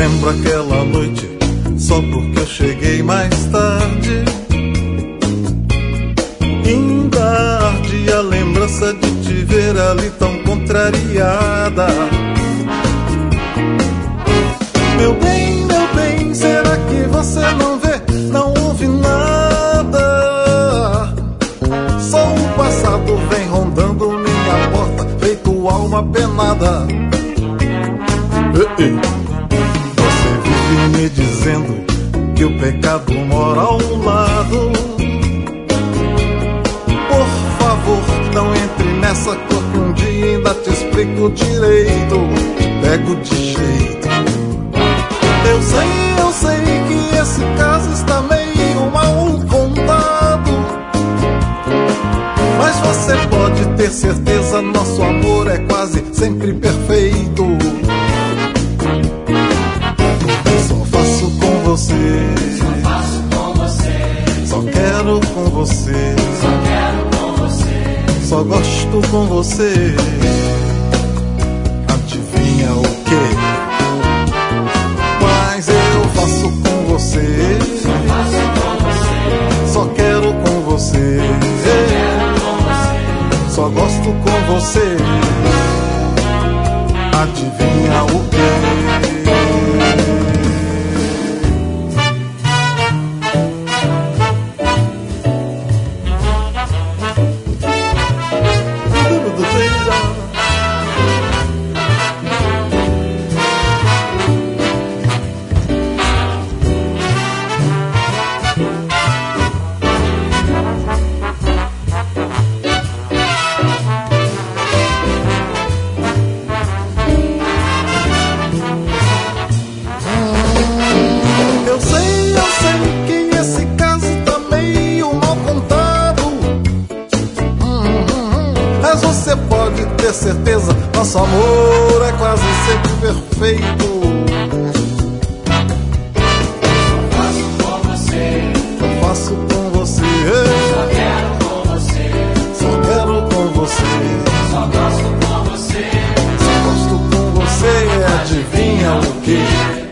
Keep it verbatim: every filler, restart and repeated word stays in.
lembro aquela noite, só porque eu cheguei mais tarde. Ainda arde a lembrança de te ver ali tão contrariada. Meu bem, meu bem, será que você não vê, não ouve nada? Só o passado vem rondando minha porta, feito alma penada. Você vive me dizendo que o pecado mora ao lado. Por favor, não entre nessa cor que um dia ainda te explico direito. Te pego de jeito. Eu sei, eu sei que esse caso está meio mal contado, mas você pode ter certeza, nosso amor é quase sempre perfeito. Só faço com você, só faço com você, só quero com você, só quero com você, só gosto com você. Adivinha o quê? Mas eu faço com você, só faço com você, só quero com você, só quero com você, só gosto com você. Adivinha o quê? Ter certeza, nosso amor é quase sempre perfeito. só faço com você, Eu faço com você, só quero com você, só quero com você, só gosto com você, só gosto com você. Adivinha o que?